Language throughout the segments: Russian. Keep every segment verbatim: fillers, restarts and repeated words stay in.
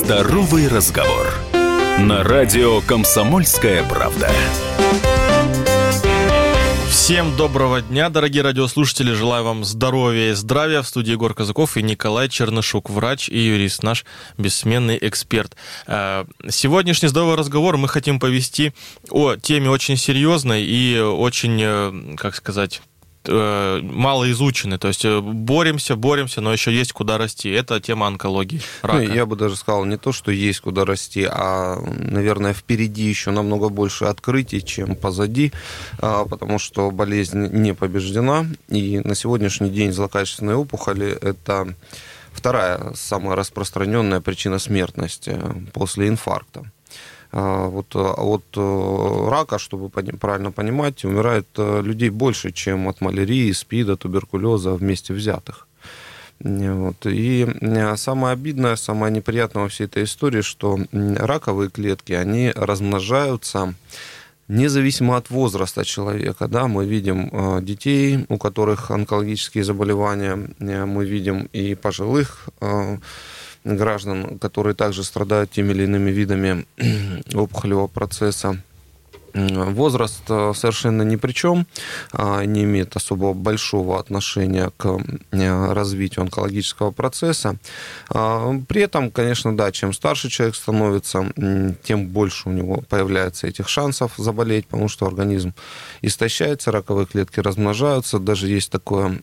Здоровый разговор. На радио «Комсомольская правда». Всем доброго дня, дорогие радиослушатели. Желаю вам здоровья и здравия. В студии Егор Казаков и Николай Чернышук, врач и юрист, наш бессменный эксперт. Сегодняшний здоровый разговор мы хотим повести о теме очень серьезной и очень, как сказать, мало изучены. То есть боремся, боремся, но еще есть куда расти. Это тема онкологии, рака. Ну, я бы даже сказал, не то, что есть куда расти, а, наверное, впереди еще намного больше открытий, чем позади, потому что болезнь не побеждена. И на сегодняшний день злокачественные опухоли – это вторая самая распространенная причина смертности после инфаркта. Вот от рака, чтобы правильно понимать, умирает людей больше, чем от малярии, СПИДа, туберкулеза вместе взятых. Вот. И самое обидное, самое неприятное во всей этой истории, что раковые клетки, они размножаются независимо от возраста человека. Да? Мы видим детей, у которых онкологические заболевания, мы видим и пожилых граждан, которые также страдают теми или иными видами опухолевого процесса. Возраст совершенно ни при чем, не имеет особо большого отношения к развитию онкологического процесса. При этом, конечно, да, чем старше человек становится, тем больше у него появляется этих шансов заболеть, потому что организм истощается, раковые клетки размножаются. Даже есть такое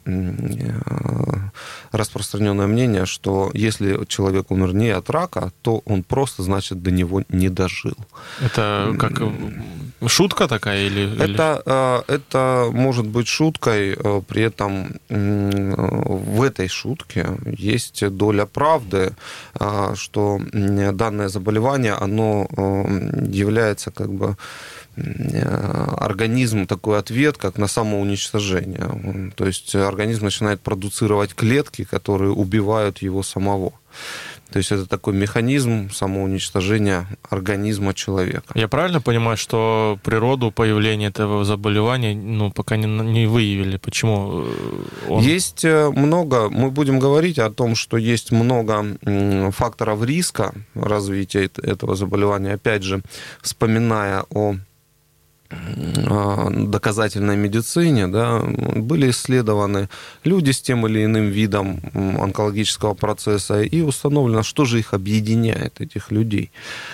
распространенное мнение, что если человек умер не от рака, то он просто, значит, до него не дожил. Это как... Шутка такая или... Это, это может быть шуткой, при этом в этой шутке есть доля правды, что данное заболевание, оно является как бы организм такой ответ, как на самоуничтожение. То есть организм начинает продуцировать клетки, которые убивают его самого. То есть это такой механизм самоуничтожения организма человека. Я правильно понимаю, что природу появления этого заболевания ну, пока не, не выявили? Почему он... Есть много, мы будем говорить о том, что есть много факторов риска развития этого заболевания. Опять же, вспоминая о доказательной медицине, да, были исследованы люди с тем или иным видом онкологического процесса, и установлено, что же их объединяет, этих людей.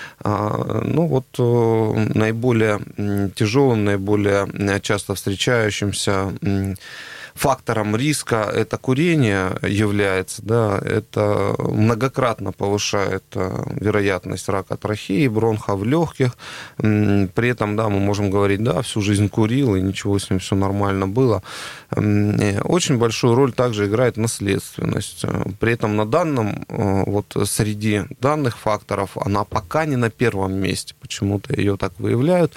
Ну вот наиболее тяжелым, наиболее часто встречающимся фактором риска это курение является, да, это многократно повышает вероятность рака трахеи, бронхов легких. При этом, да, мы можем говорить, да, всю жизнь курил, и ничего с ним, все нормально было. Очень большую роль также играет наследственность. При этом на данном, вот среди данных факторов, она пока не на первом месте, почему-то ее так выявляют.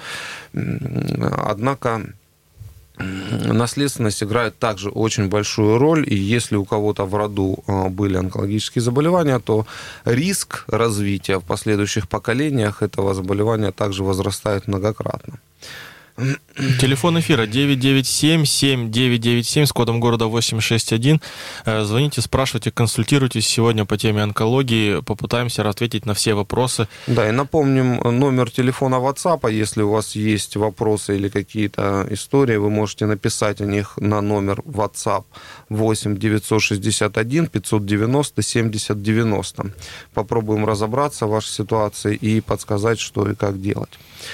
Однако наследственность играет также очень большую роль, и если у кого-то в роду были онкологические заболевания, то риск развития в последующих поколениях этого заболевания также возрастает многократно. Телефон эфира девять девять семь семь девять девять семь с кодом города восемь шесть один. Звоните, спрашивайте, консультируйтесь сегодня по теме онкологии. Попытаемся ответить на все вопросы. Да, и напомним номер телефона WhatsApp. Если у вас есть вопросы или какие-то истории, вы можете написать о них на номер WhatsApp восемь девятьсот шестьдесят один пятьсот девяносто семьдесят девяносто. Попробуем разобраться в вашей ситуации и подсказать, что и как делать.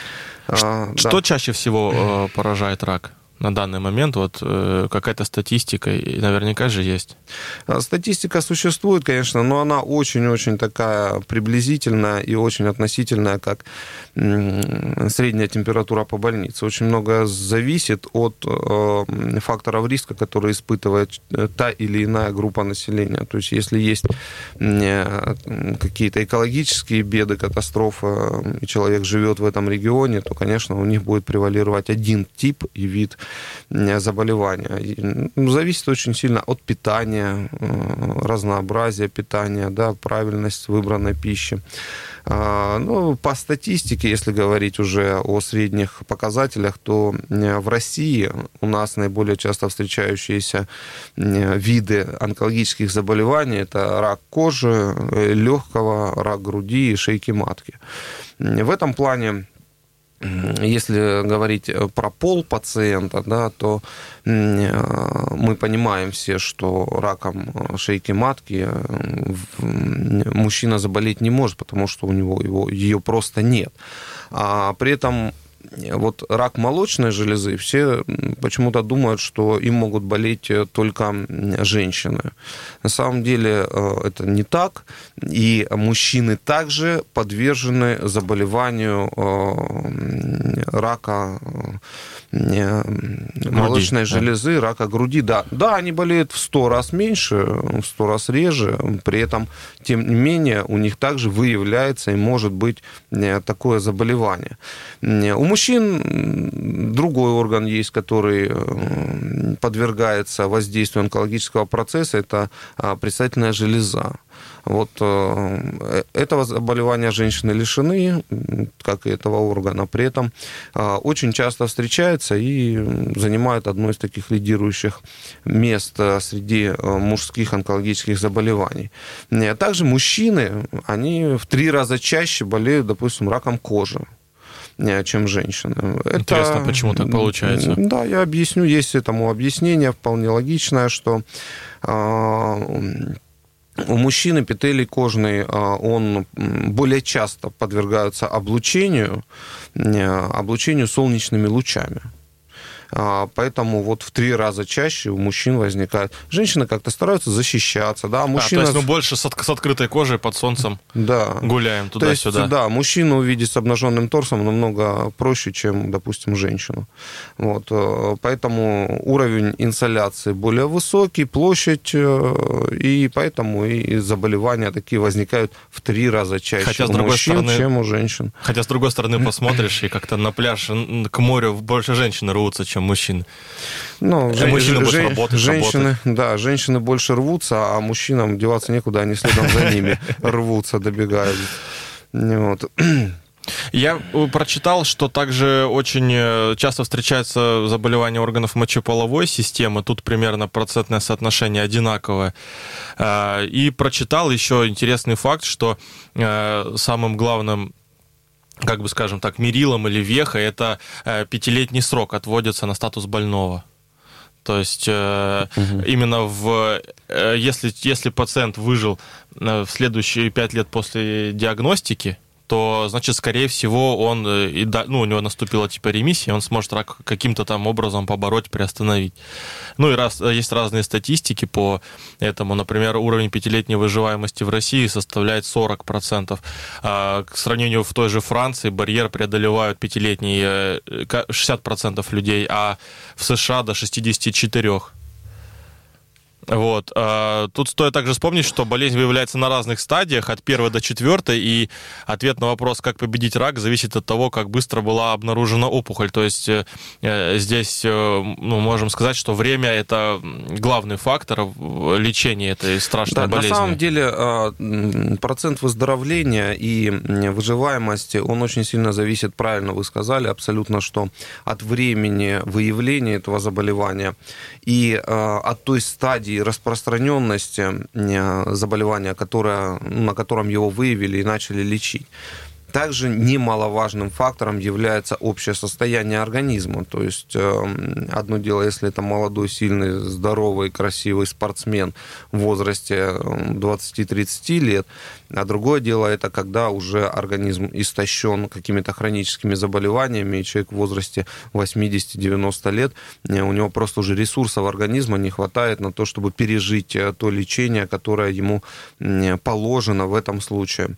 Что да. чаще всего э, поражает рак на данный момент? Вот э, какая-то статистика наверняка же есть. Статистика существует, конечно, но она очень-очень такая приблизительная и очень относительная, как м- средняя температура по больнице. Очень многое зависит от э, факторов риска, которые испытывает та или иная группа населения. То есть если есть э, какие-то экологические беды, катастрофы, и человек живет в этом регионе, то, конечно, у них будет превалировать один тип и вид заболевания. Зависит очень сильно от питания, разнообразия питания, да, правильность выбранной пищи. Ну, по статистике, если говорить уже о средних показателях, то в России у нас наиболее часто встречающиеся виды онкологических заболеваний – это рак кожи, легкого, рак груди и шейки матки. В этом плане, если говорить про пол пациента, да, то мы понимаем все, что раком шейки матки мужчина заболеть не может, потому что у него его, ее просто нет. А при этом вот рак молочной железы, все почему-то думают, что им могут болеть только женщины. На самом деле это не так, и мужчины также подвержены заболеванию рака молочной груди, железы, да. рака груди. Да. да, они болеют в сто раз меньше, в сто раз реже, при этом, тем не менее, у них также выявляется и может быть такое заболевание. У мужчин другой орган есть, который подвергается воздействию онкологического процесса, это предстательная железа. Вот этого заболевания женщины лишены, как и этого органа, при этом очень часто встречается и занимает одно из таких лидирующих мест среди мужских онкологических заболеваний. Также мужчины, они в три раза чаще болеют, допустим, раком кожи, чем женщины. Интересно, это, почему так получается? Да, я объясню. Есть этому объяснение вполне логичное, что у мужчины эпителий кожный, он более часто подвергается облучению, облучению солнечными лучами. Поэтому вот в три раза чаще у мужчин возникает... Женщины как-то стараются защищаться, да, мужчина... А, то есть, ну, больше с, от... с открытой кожей под солнцем да. гуляем туда-сюда. То есть, да, мужчину увидеть с обнаженным торсом намного проще, чем, допустим, женщину. Вот. Поэтому уровень инсоляции более высокий, площадь, и поэтому и заболевания такие возникают в три раза чаще хотя, у мужчин, стороны, чем у женщин. Хотя, с другой стороны, посмотришь, и как-то на пляж к морю больше женщины рвутся, чем мужчин. Ну, жен... мужчины больше жен... работают, женщины, работают. Да, женщины больше рвутся, а мужчинам деваться некуда, они следом за ними рвутся, добегают. Вот. Я прочитал, что также очень часто встречаются заболевания органов мочеполовой системы. Тут примерно процентное соотношение одинаковое. И прочитал еще интересный факт, что самым главным, как бы скажем так, мерилом или вехой, это пятилетний срок отводится на статус больного. То есть угу. именно в, если, если пациент выжил в следующие пять лет после диагностики, то, значит, скорее всего, он, ну, у него наступила типа ремиссия, он сможет рак каким-то там образом побороть, приостановить. Ну и раз, есть разные статистики по этому. Например, уровень пятилетней выживаемости в России составляет сорок процентов. А к сравнению в той же Франции барьер преодолевают пятилетние шестьдесят процентов людей, а в США до шестьдесят четыре процента. Вот. Тут стоит также вспомнить, что болезнь выявляется на разных стадиях, от первой до четвертой, и ответ на вопрос, как победить рак, зависит от того, как быстро была обнаружена опухоль. То есть здесь, ну, можем сказать, что время – это главный фактор лечения этой страшной да, болезни. На самом деле процент выздоровления и выживаемости, он очень сильно зависит, правильно вы сказали, абсолютно, что от времени выявления этого заболевания и от той стадии распространенности заболевания, которое, на котором его выявили и начали лечить. Также немаловажным фактором является общее состояние организма. То есть одно дело, если это молодой, сильный, здоровый, красивый спортсмен в возрасте двадцать-тридцать лет, а другое дело это когда уже организм истощен какими-то хроническими заболеваниями, и человек в возрасте восемьдесят-девяносто лет, у него просто уже ресурсов организма не хватает на то, чтобы пережить то лечение, которое ему положено в этом случае.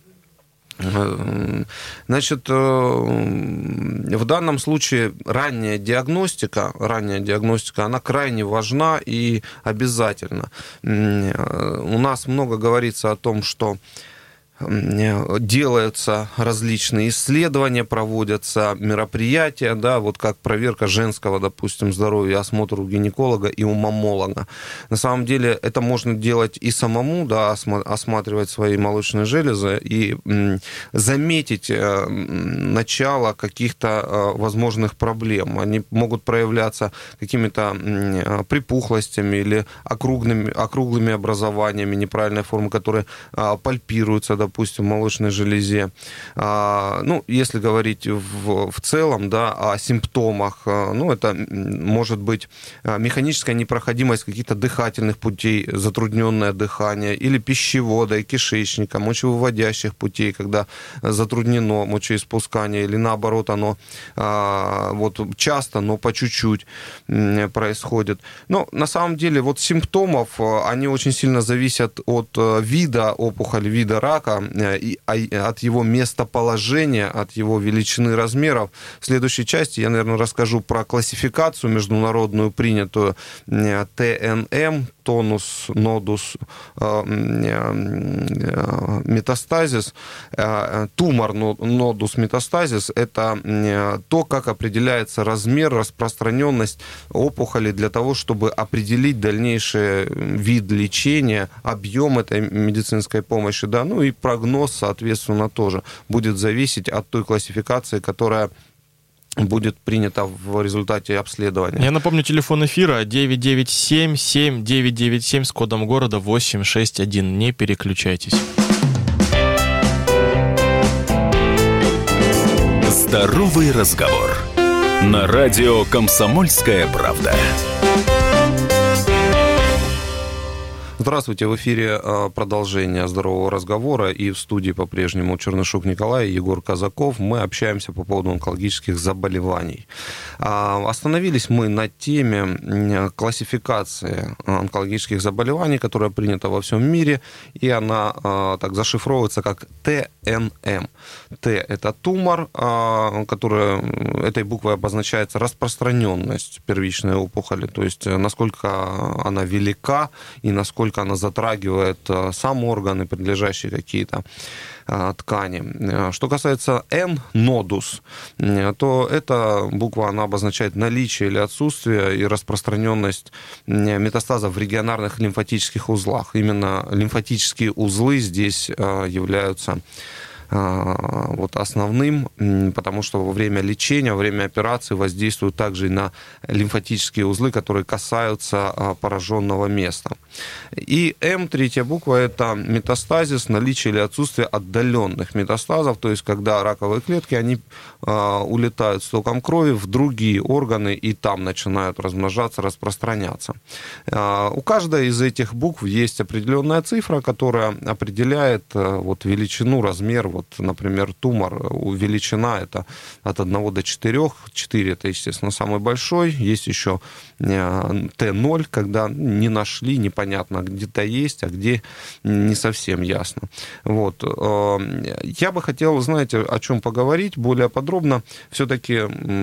Значит, в данном случае ранняя диагностика, ранняя диагностика, она крайне важна и обязательна. У нас много говорится о том, что делаются различные исследования, проводятся мероприятия, да, вот как проверка женского, допустим, здоровья, осмотр у гинеколога и у маммолога. На самом деле это можно делать и самому, да, осматривать свои молочные железы и заметить начало каких-то возможных проблем. Они могут проявляться какими-то припухлостями или округлыми, округлыми образованиями неправильной формы, которые пальпируются, допустим, в молочной железе. Ну, если говорить в, в целом, да, о симптомах, ну, это может быть механическая непроходимость каких-то дыхательных путей, затрудненное дыхание, или пищевода и кишечника, мочевыводящих путей, когда затруднено мочеиспускание, или наоборот, оно вот часто, но по чуть-чуть происходит. Но на самом деле вот симптомов, они очень сильно зависят от вида опухоли, вида рака, и от его местоположения, от его величины, размеров. В следующей части я, наверное, расскажу про классификацию международную, принятую тэ эн эм, тонус, нодус, метастазис. Тумор, нодус, метастазис – это то, как определяется размер, распространенность опухоли для того, чтобы определить дальнейший вид лечения, объем этой медицинской помощи, да, ну и прогноз, соответственно, тоже будет зависеть от той классификации, которая будет принято в результате обследования. Я напомню, телефон эфира девять девять семь семь девять девять семь с кодом города восемь шесть один. Не переключайтесь. Здоровый разговор. На радио «Комсомольская правда». Здравствуйте, в эфире продолжение здорового разговора, и в студии по-прежнему Чернышук Николай и Егор Казаков. Мы общаемся по поводу онкологических заболеваний. Остановились мы на теме классификации онкологических заболеваний, которая принята во всем мире, и она так зашифровывается как тэ эн эм. Т – это тумор, который этой буквой обозначается распространенность первичной опухоли, то есть насколько она велика и насколько она затрагивает сам орган и прилежащие какие-то ткани. Что касается N, нодус, то эта буква, она обозначает наличие или отсутствие и распространенность метастазов в регионарных лимфатических узлах. Именно лимфатические узлы здесь являются вот основным, потому что во время лечения, во время операции воздействуют также и на лимфатические узлы, которые касаются пораженного места. И М, третья буква, это метастазис, наличие или отсутствие отдаленных метастазов, то есть когда раковые клетки, они улетают с током крови в другие органы и там начинают размножаться, распространяться. У каждой из этих букв есть определенная цифра, которая определяет вот величину, размер. Вот, например, тумор, величина это от одного до четырёх. четыре это, естественно, самый большой. Есть еще тэ ноль, когда не нашли, непонятно, где-то есть, а где не совсем ясно. Вот. Я бы хотел, знаете, о чем поговорить более подробно. Все-таки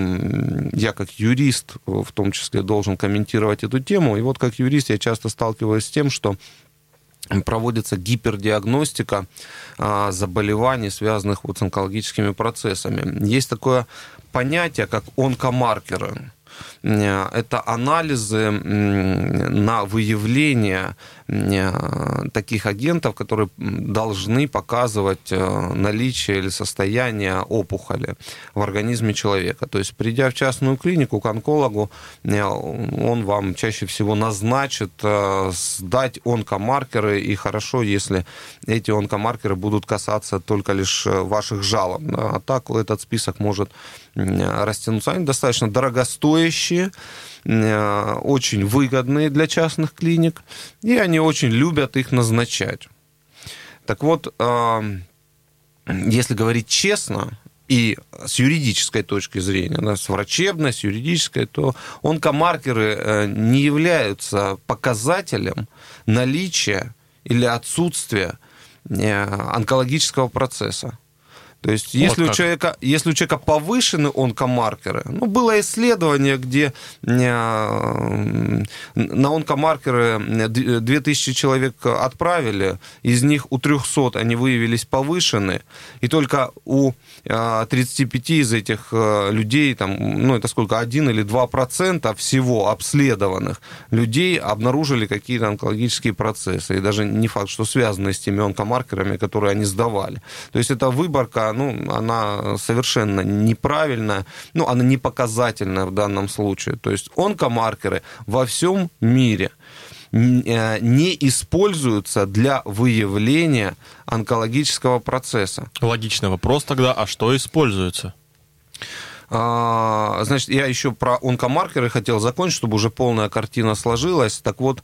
я как юрист, в том числе, должен комментировать эту тему. И вот как юрист я часто сталкиваюсь с тем, что проводится гипердиагностика заболеваний, связанных вот с онкологическими процессами. Есть такое понятие, как онкомаркеры. Это анализы на выявление таких агентов, которые должны показывать наличие или состояние опухоли в организме человека. То есть, придя в частную клинику к онкологу, он вам чаще всего назначит сдать онкомаркеры, и хорошо, если эти онкомаркеры будут касаться только лишь ваших жалоб. А так этот список может растянуться. Они достаточно дорогостоящие, очень выгодные для частных клиник, и они очень любят их назначать. Так вот, если говорить честно и с юридической точки зрения, да, с врачебной, с юридической, то онкомаркеры не являются показателем наличия или отсутствия онкологического процесса. То есть, если, вот у человека, если у человека повышены онкомаркеры, ну, было исследование, где на онкомаркеры две тысячи человек отправили, из них у трехсот они выявились повышены, и только у тридцати пяти из этих людей, там, ну, это сколько, один или два процента всего обследованных людей обнаружили какие-то онкологические процессы, и даже не факт, что связаны с теми онкомаркерами, которые они сдавали. То есть, эта выборка, ну, она совершенно неправильная, ну, она не показательная в данном случае. То есть, онкомаркеры во всем мире не используются для выявления онкологического процесса. Логичный вопрос тогда, а что используется? Значит, я еще про онкомаркеры хотел закончить, чтобы уже полная картина сложилась. Так вот,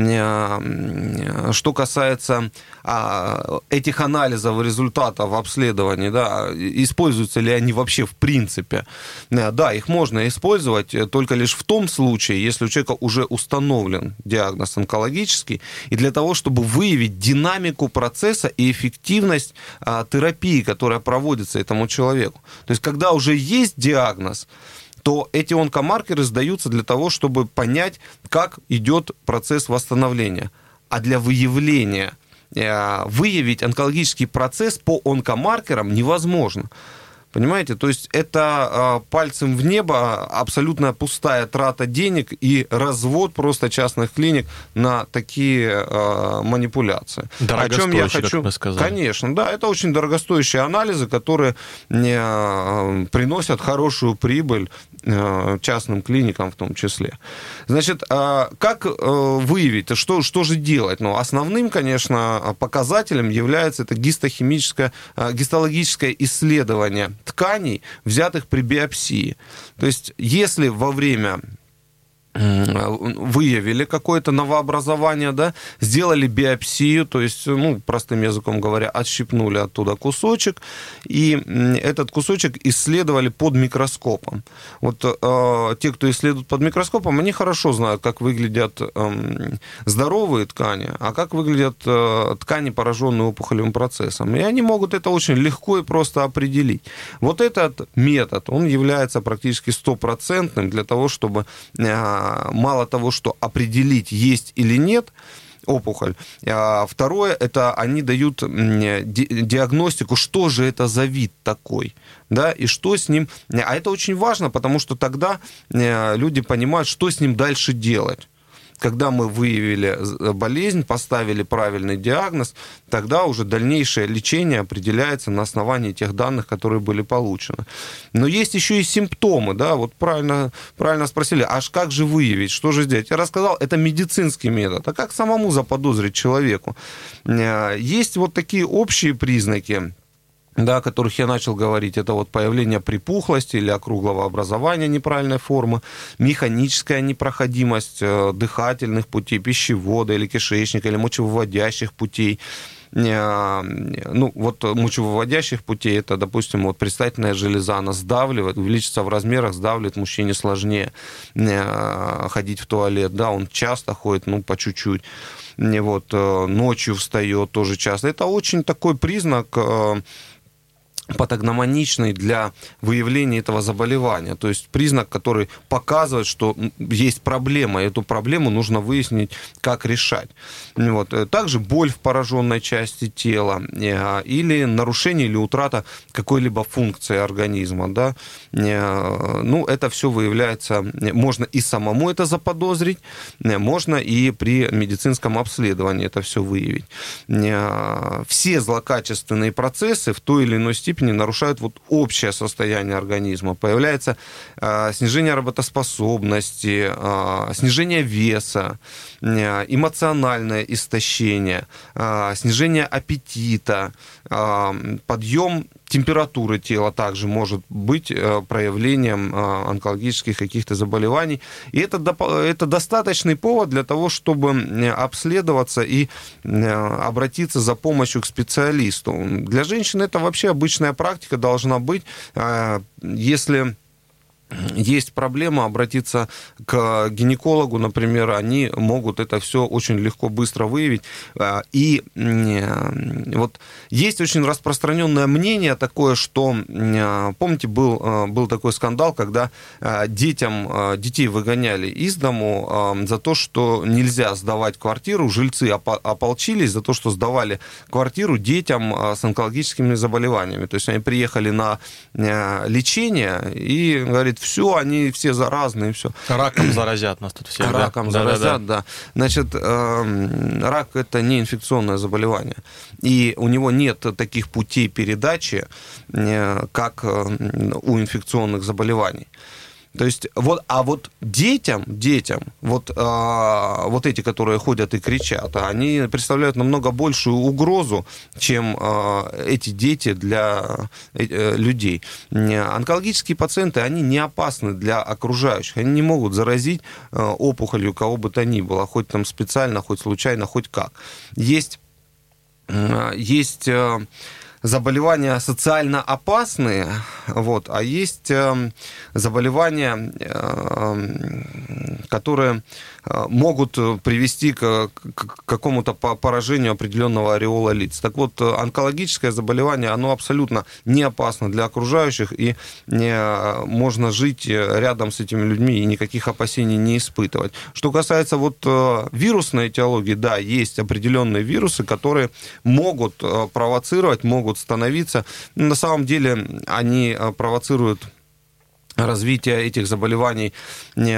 что касается этих анализов и результатов обследований, да, используются ли они вообще в принципе? Да, их можно использовать только лишь в том случае, если у человека уже установлен диагноз онкологический, и для того, чтобы выявить динамику процесса и эффективность терапии, которая проводится этому человеку. То есть, когда уже есть диагноз, то эти онкомаркеры сдаются для того, чтобы понять, как идет процесс восстановления. А для выявления, выявить онкологический процесс по онкомаркерам невозможно. Понимаете? То есть это пальцем в небо, абсолютно пустая трата денег и развод просто частных клиник на такие манипуляции. О чем я хочу... как вы сказали. Конечно, да, это очень дорогостоящие анализы, которые приносят хорошую прибыль частным клиникам в том числе. Значит, как выявить, что, что же делать? Ну, основным, конечно, показателем является это гистохимическое, гистологическое исследование тканей, взятых при биопсии. То есть, если во время выявили какое-то новообразование, да, сделали биопсию, то есть, ну, простым языком говоря, отщипнули оттуда кусочек, и этот кусочек исследовали под микроскопом. Вот э, те, кто исследует под микроскопом, они хорошо знают, как выглядят э, здоровые ткани, а как выглядят э, ткани, пораженные опухолевым процессом. И они могут это очень легко и просто определить. Вот этот метод, он является практически стопроцентным для того, чтобы э, мало того, что определить, есть или нет опухоль. Второе, это они дают диагностику, что же это за вид такой, да, и что с ним. А это очень важно, потому что тогда люди понимают, что с ним дальше делать. Когда мы выявили болезнь, поставили правильный диагноз, тогда уже дальнейшее лечение определяется на основании тех данных, которые были получены. Но есть еще и симптомы, да, вот правильно, правильно спросили, аж как же выявить, что же сделать? Я рассказал, это медицинский метод, а как самому заподозрить человеку? Есть вот такие общие признаки, да, о которых я начал говорить, это вот появление припухлости или округлого образования неправильной формы, механическая непроходимость дыхательных путей, пищевода или кишечника, или мочевыводящих путей. Ну, вот мочевыводящих путей, это, допустим, вот предстательная железа, она сдавливает, увеличится в размерах, сдавливает, мужчине сложнее ходить в туалет, да, он часто ходит, ну, по чуть-чуть, вот, ночью встает тоже часто. Это очень такой признак патогномоничный для выявления этого заболевания. То есть признак, который показывает, что есть проблема, и эту проблему нужно выяснить, как решать. Вот. Также боль в пораженной части тела или нарушение или утрата какой-либо функции организма. Да? Ну, это все выявляется, можно и самому это заподозрить, можно и при медицинском обследовании это все выявить. Все злокачественные процессы в той или иной степени нарушают вот общее состояние организма. Появляется э, снижение работоспособности, э, снижение веса, э, эмоциональное истощение, э, снижение аппетита, э, подъем температуры тела также может быть проявлением онкологических каких-то заболеваний. И это, это достаточный повод для того, чтобы обследоваться и обратиться за помощью к специалисту. Для женщин это вообще обычная практика должна быть. Если есть проблема, обратиться к гинекологу, например, они могут это все очень легко, быстро выявить. И вот есть очень распространенное мнение такое, что, помните, был, был такой скандал, когда детям, детей выгоняли из дому за то, что нельзя сдавать квартиру, жильцы ополчились за то, что сдавали квартиру детям с онкологическими заболеваниями. То есть они приехали на лечение и говорит, все, они все заразные, все. Раком заразят нас тут всех. Раком да? заразят, да, да. Значит, э, рак – это не инфекционное заболевание. И у него нет таких путей передачи, э, как у инфекционных заболеваний. То есть, вот, а вот детям, детям, вот, а, вот эти, которые ходят и кричат, они представляют намного большую угрозу, чем а, эти дети для э, людей. Онкологические пациенты, они не опасны для окружающих, они не могут заразить а, опухолью кого бы то ни было, хоть там специально, хоть случайно, хоть как. Есть, а, есть а, заболевания социально опасные, вот, а есть э, заболевания, э, которые могут привести к, к какому-то поражению определенного ореола лиц. Так вот, онкологическое заболевание, оно абсолютно не опасно для окружающих, и не, можно жить рядом с этими людьми и никаких опасений не испытывать. Что касается вот вирусной этиологии, да, есть определенные вирусы, которые могут провоцировать, могут становиться. На самом деле они провоцируют развитие этих заболеваний не,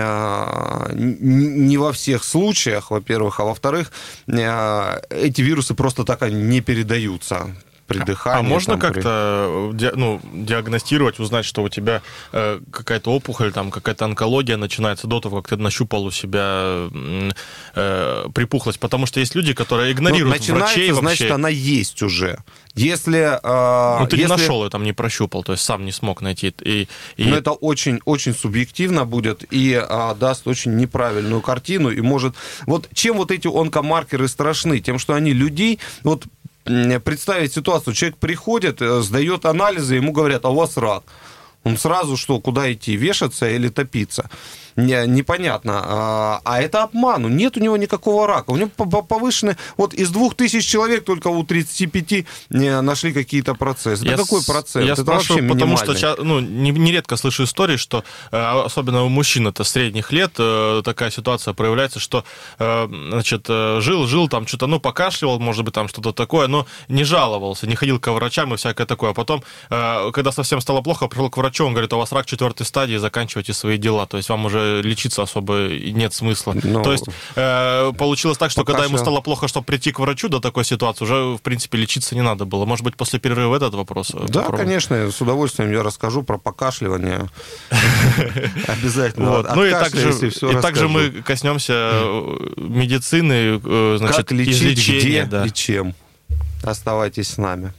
не во всех случаях, во-первых, а во-вторых, эти вирусы просто так не передаются при дыхании. А можно там, как-то при... ну, диагностировать, узнать, что у тебя э, какая-то опухоль, там, какая-то онкология начинается до того, как ты нащупал у себя э, припухлость? Потому что есть люди, которые игнорируют ну, врачей вообще. Значит, она есть уже. Если, э, ну, ты если... не нашел ее, там, не прощупал, то есть сам не смог найти. И, и... Но это очень, очень субъективно будет и а, даст очень неправильную картину. И может... Вот чем вот эти онкомаркеры страшны? Тем, что они людей... Вот представить ситуацию, человек приходит, сдает анализы, ему говорят, а у вас рак. Он сразу что, куда идти, вешаться или топиться? Не, непонятно. А, а это обман. Нет у него никакого рака. У него повышенный... Вот из двух тысяч человек только у тридцати пяти нашли какие-то процессы. Это я какой процент? Я это спрашиваю, потому что ну, нередко слышу истории, что особенно у мужчин это средних лет такая ситуация проявляется, что значит, жил, жил, там что-то, ну, покашливал, может быть, там что-то такое, но не жаловался, не ходил к врачам и всякое такое. А потом, когда совсем стало плохо, пришел к врачу, он говорит, у вас рак четвертой стадии, заканчивайте свои дела. То есть вам уже лечиться особо нет смысла. Но... То есть э, получилось так, что когда ему стало плохо, чтобы прийти к врачу до такой ситуации, уже, в принципе, лечиться не надо было. Может быть, после перерыва этот вопрос? Да, попробуем? Конечно, с удовольствием я расскажу про покашливание. Обязательно. Ну и также мы коснемся медицины, значит, излечения. Где и чем. Оставайтесь с нами.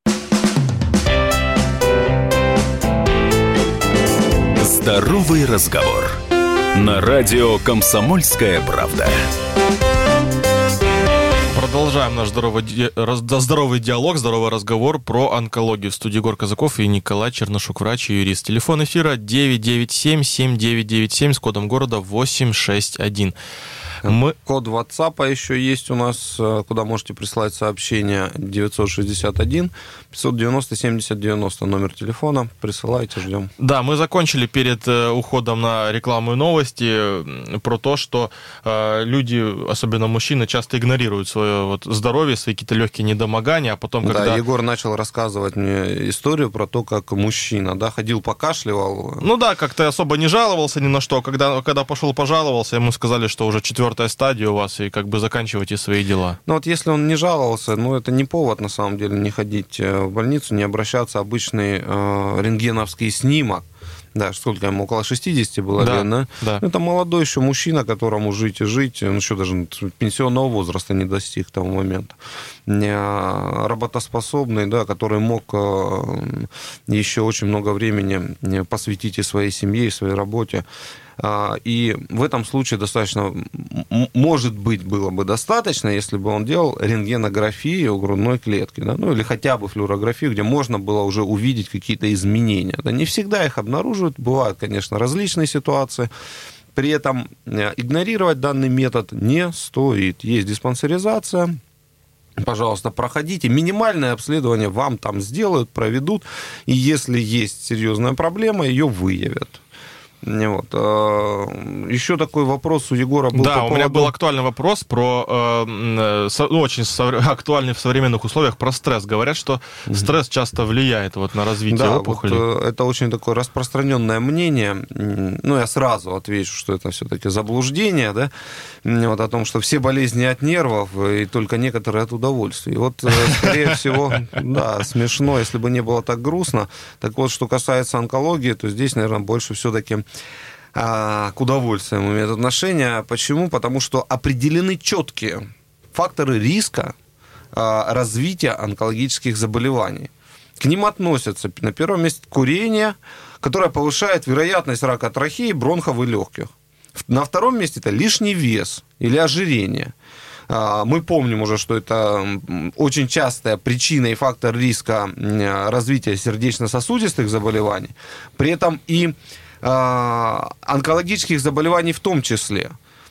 Здоровый разговор. На радио «Комсомольская правда». Продолжаем наш здоровый, ди... здоровый диалог, здоровый разговор про онкологию. В студии Егор Казаков и Николай Чернышук, врач и юрист. Телефон эфира девять девять семь семь девять девять семь с кодом города восемь шесть один. Мы... Код WhatsApp еще есть у нас, куда можете прислать сообщение девятьсот шестьдесят один пятьсот девяносто семьдесят девяносто, номер телефона. Присылайте, ждем. Да, мы закончили перед уходом на рекламу и новости про то, что э, люди, особенно мужчины, часто игнорируют свое вот, здоровье, свои какие-то легкие недомогания, а потом, когда... Да, Егор начал рассказывать мне историю про то, как мужчина, да, ходил, покашливал. Ну да, как-то особо не жаловался ни на что. Когда, когда пошел пожаловался, ему сказали, что уже четвертая стадия у вас, и как бы заканчивайте свои дела. Ну вот если он не жаловался, ну это не повод на самом деле не ходить в больницу, не обращаться, обычный э, рентгеновский снимок. Да, сколько ему, около шестидесяти было да, лет, да? Да. Это молодой еще мужчина, которому жить и жить, он еще даже пенсионного возраста не достиг того момента. Работоспособный, да, который мог еще очень много времени посвятить и своей семье, и своей работе. И в этом случае достаточно, может быть, было бы достаточно, если бы он делал рентгенографию грудной клетки, да, ну или хотя бы флюорографию, где можно было уже увидеть какие-то изменения. Да, не всегда их обнаруживают, бывают, конечно, различные ситуации. При этом игнорировать данный метод не стоит. Есть диспансеризация. Пожалуйста, проходите. Минимальное обследование вам там сделают, проведут. И если есть серьезная проблема, ее выявят. Вот. Еще такой вопрос у Егора был. Да, по у поводу... меня был актуальный вопрос про э, со, ну, очень совре- актуальный в современных условиях про стресс. Говорят, что mm-hmm. стресс часто влияет вот, на развитие да, опухоли. Вот, это очень такое распространенное мнение. Ну, я сразу отвечу, что это все-таки заблуждение, да, вот, о том, что все болезни от нервов, и только некоторые от удовольствия. И вот, скорее всего, да, смешно, если бы не было так грустно. Так вот, что касается онкологии, то здесь, наверное, больше все-таки к удовольствию имеет отношение. Почему? Потому что определены четкие факторы риска развития онкологических заболеваний. К ним относятся на первом месте курение, которое повышает вероятность рака трахеи, бронхов и легких. На втором месте это лишний вес или ожирение. Мы помним уже, что это очень частая причина и фактор риска развития сердечно-сосудистых заболеваний. При этом и онкологических заболеваний в том числе.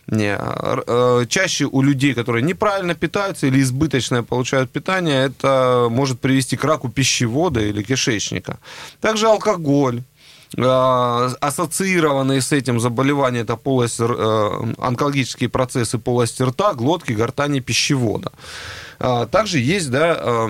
Чаще у людей, которые неправильно питаются или избыточное получают питание, это может привести к раку пищевода или кишечника. Также алкоголь. Ассоциированные с этим заболевания — это полость, онкологические процессы полости рта, глотки, гортани, пищевода. Также есть, да,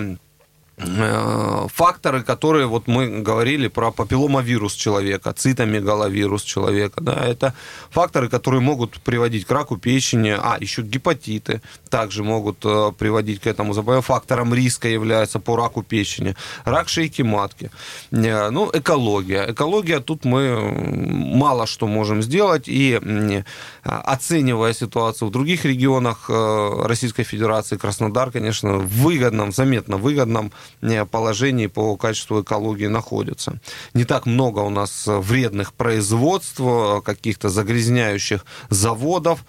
факторы, которые, вот мы говорили про папилломавирус человека, цитомегаловирус человека, да, это факторы, которые могут приводить к раку печени, а, еще гепатиты также могут приводить к этому заболеванию, фактором риска является по раку печени, рак шейки матки, ну, экология. Экология, тут мы мало что можем сделать, и оценивая ситуацию в других регионах Российской Федерации, Краснодар, конечно, в выгодном, заметно выгодном положении по качеству экологии находится. Не так много у нас вредных производств, каких-то загрязняющих заводов,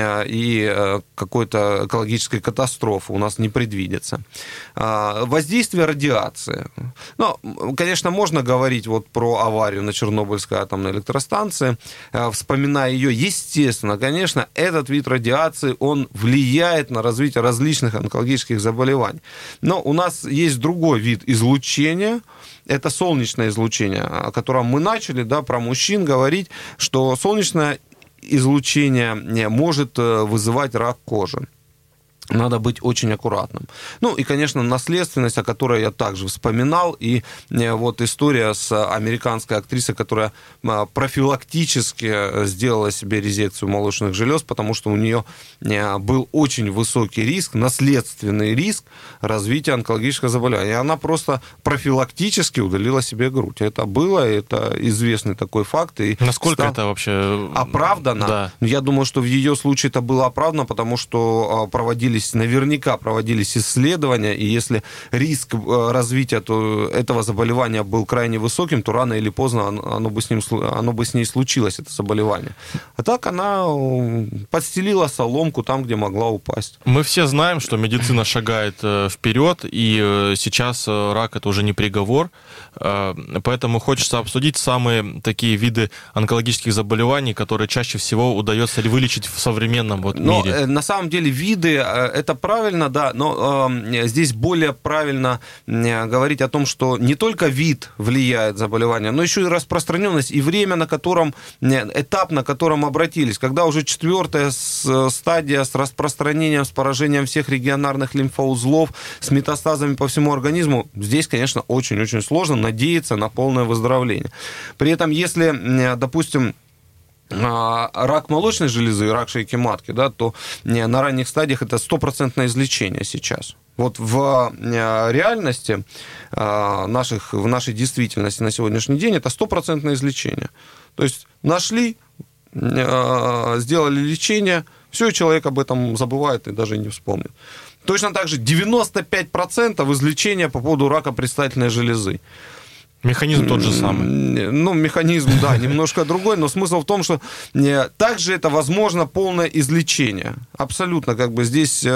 и какой-то экологической катастрофы у нас не предвидится. Воздействие радиации. Ну, конечно, можно говорить вот про аварию на Чернобыльской атомной электростанции. Вспоминая ее, естественно, конечно, этот вид радиации, он влияет на развитие различных онкологических заболеваний. Но у нас есть другой вид излучения, это солнечное излучение, о котором мы начали, да, про мужчин говорить, что солнечное излучение может вызывать рак кожи. Надо быть очень аккуратным. Ну и, конечно, наследственность, о которой я также вспоминал, и вот история с американской актрисой, которая профилактически сделала себе резекцию молочных желез, потому что у нее был очень высокий риск, наследственный риск развития онкологического заболевания. И она просто профилактически удалила себе грудь. Это было, это известный такой факт. И насколько это вообще оправдано? Да. Я думаю, что в ее случае это было оправдано, потому что проводили наверняка проводились исследования, и если риск развития то этого заболевания был крайне высоким, то рано или поздно оно бы с ним, оно бы с ней случилось, это заболевание. А так она подстелила соломку там, где могла упасть. Мы все знаем, что медицина шагает вперед, и сейчас рак — это уже не приговор, поэтому хочется обсудить самые такие виды онкологических заболеваний, которые чаще всего удается вылечить в современном вот мире. Но, на самом деле виды — это правильно, да, но э, здесь более правильно э, говорить о том, что не только вид влияет заболевание, но еще и распространенность, и время, на котором, этап, на котором обратились. Когда уже четвертая стадия с распространением, с поражением всех регионарных лимфоузлов, с метастазами по всему организму, здесь, конечно, очень-очень сложно надеяться на полное выздоровление. При этом, если, допустим, рак молочной железы, рак шейки матки, да, то на ранних стадиях это стопроцентное излечение сейчас. Вот в реальности наших, в нашей действительности на сегодняшний день это стопроцентное излечение. То есть нашли, сделали лечение, все, человек об этом забывает и даже не вспомнит. Точно так же девяносто пять процентов излечения по поводу рака предстательной железы. Механизм тот же самый. Ну, механизм, да, немножко другой, но смысл в том, что также это возможно полное излечение. Абсолютно, как бы здесь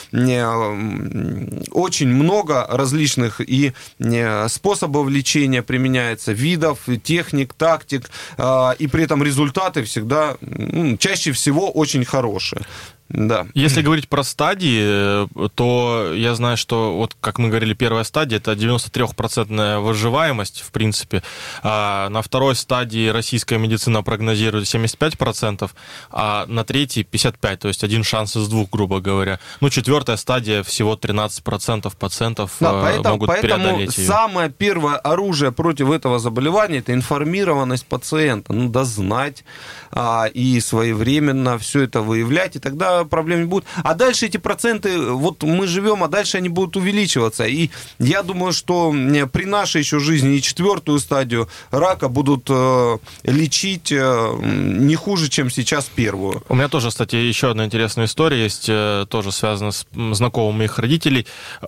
очень много различных и способов лечения применяется, видов, техник, тактик, и при этом результаты всегда, ну, чаще всего очень хорошие. Да. Если говорить про стадии, то я знаю, что, вот как мы говорили, первая стадия – это девяносто три процента выживаемость, в принципе. А на второй стадии российская медицина прогнозирует семьдесят пять процентов, а на третьей – пятьдесят пять процентов, то есть один шанс из двух, грубо говоря. Ну, четвертая стадия – всего тринадцать процентов пациентов да, поэтому, могут поэтому преодолеть ее. Самое первое оружие против этого заболевания – это информированность пациента. Ну, да знать а, и своевременно все это выявлять, и тогда проблем не будет. А дальше эти проценты, вот мы живем, а дальше они будут увеличиваться. И я думаю, что при нашей еще жизни и четвертую стадию рака будут э, лечить э, не хуже, чем сейчас первую. У меня тоже, кстати, еще одна интересная история есть, э, тоже связана с знакомым моих родителей.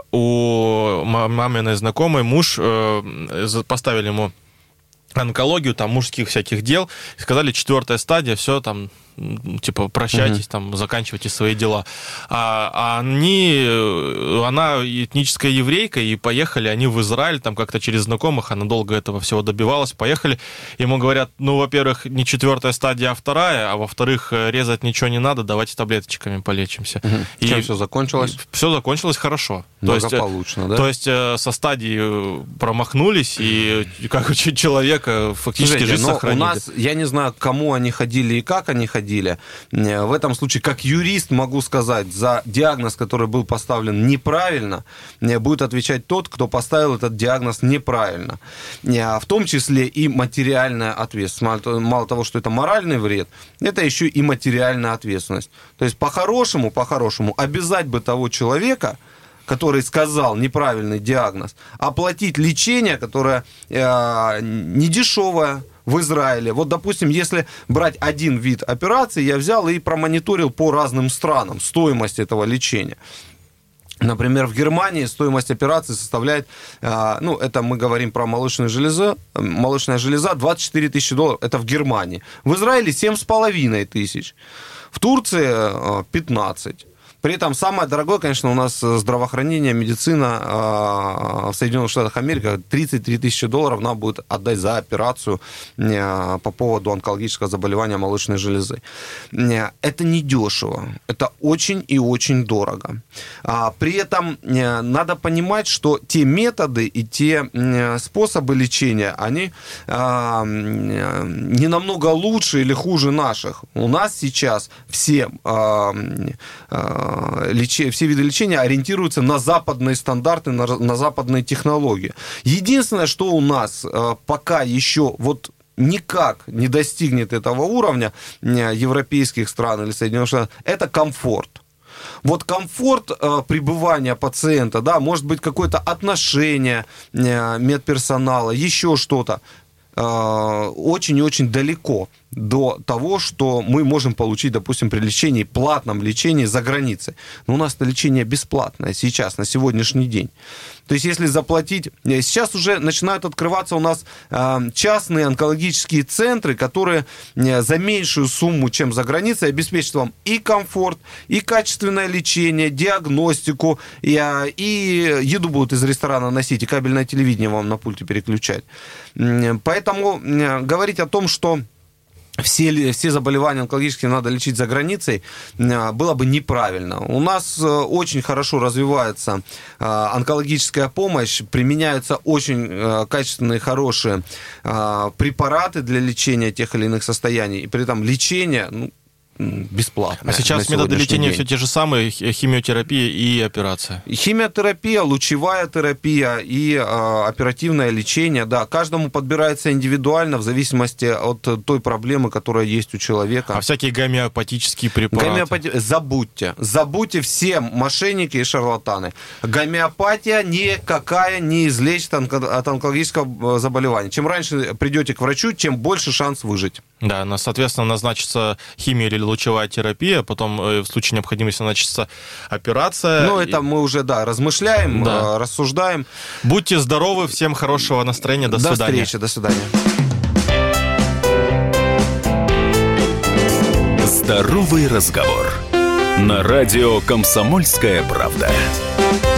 У маминой знакомой муж, э, поставили ему онкологию, там, мужских всяких дел, сказали, четвертая стадия, все, там, типа, прощайтесь, угу. там, заканчивайте свои дела. А, а они, она этническая еврейка, и поехали они в Израиль, там, как-то через знакомых, она долго этого всего добивалась, поехали, ему говорят, ну, во-первых, не четвертая стадия, а вторая, а во-вторых, резать ничего не надо, давайте таблеточками полечимся. Угу. И чем все закончилось? Все закончилось хорошо. Благополучно, да? То есть со стадии промахнулись, и как человека фактически Слушайте, жизнь сохранили. У нас, я не знаю, к кому они ходили и как они ходили. В этом случае, как юрист, могу сказать, за диагноз, который был поставлен неправильно, будет отвечать тот, кто поставил этот диагноз неправильно. В том числе и материальная ответственность. Мало того, что это моральный вред, это еще и материальная ответственность. То есть, по-хорошему, по-хорошему, обязать бы того человека, который сказал неправильный диагноз, оплатить лечение, которое э, недешевое в Израиле. Вот, допустим, если брать один вид операции, я взял и промониторил по разным странам стоимость этого лечения. Например, в Германии стоимость операции составляет, э, ну, это мы говорим про молочную железу, молочная железа двадцать четыре тысячи долларов, это в Германии. В Израиле семь с половиной тысяч, в Турции э, пятнадцать. При этом самое дорогое, конечно, у нас здравоохранение, медицина в Соединенных Штатах Америки. тридцать три тысячи долларов нам будет отдать за операцию по поводу онкологического заболевания молочной железы. Это не дешево, это очень и очень дорого. При этом надо понимать, что те методы и те способы лечения, они не намного лучше или хуже наших. У нас сейчас все все виды лечения ориентируются на западные стандарты, на, на западные технологии. Единственное, что у нас пока еще вот никак не достигнет этого уровня европейских стран или Соединенных Штатов, это комфорт. Вот комфорт э, пребывания пациента, да, может быть какое-то отношение э, медперсонала, еще что-то, э, очень и очень далеко до того, что мы можем получить, допустим, при лечении, платном лечении за границей. Но у нас это лечение бесплатное сейчас, на сегодняшний день. То есть, если заплатить... Сейчас уже начинают открываться у нас частные онкологические центры, которые за меньшую сумму, чем за границей, обеспечат вам и комфорт, и качественное лечение, диагностику, и, и еду будут из ресторана носить, и кабельное телевидение вам на пульте переключать. Поэтому говорить о том, что Все, все заболевания онкологические надо лечить за границей, было бы неправильно. У нас очень хорошо развивается онкологическая помощь, применяются очень качественные, хорошие препараты для лечения тех или иных состояний, и при этом лечение... Ну, бесплатно. А сейчас методы лечения день. Все те же самые, химиотерапия и операция? Химиотерапия, лучевая терапия и э, оперативное лечение, да, каждому подбирается индивидуально в зависимости от той проблемы, которая есть у человека. А всякие гомеопатические препараты? Гомеопати... Забудьте, забудьте все мошенники и шарлатаны. Гомеопатия никакая не излечит от онкологического заболевания. Чем раньше придете к врачу, тем больше шанс выжить. Да, соответственно, назначится химия или лучевая терапия, потом в случае необходимости начнется операция. Ну, это мы уже, да, размышляем, да. рассуждаем. Будьте здоровы, всем хорошего настроения, до, до свидания. До встречи, до свидания. Здоровый разговор. На радио «Комсомольская правда».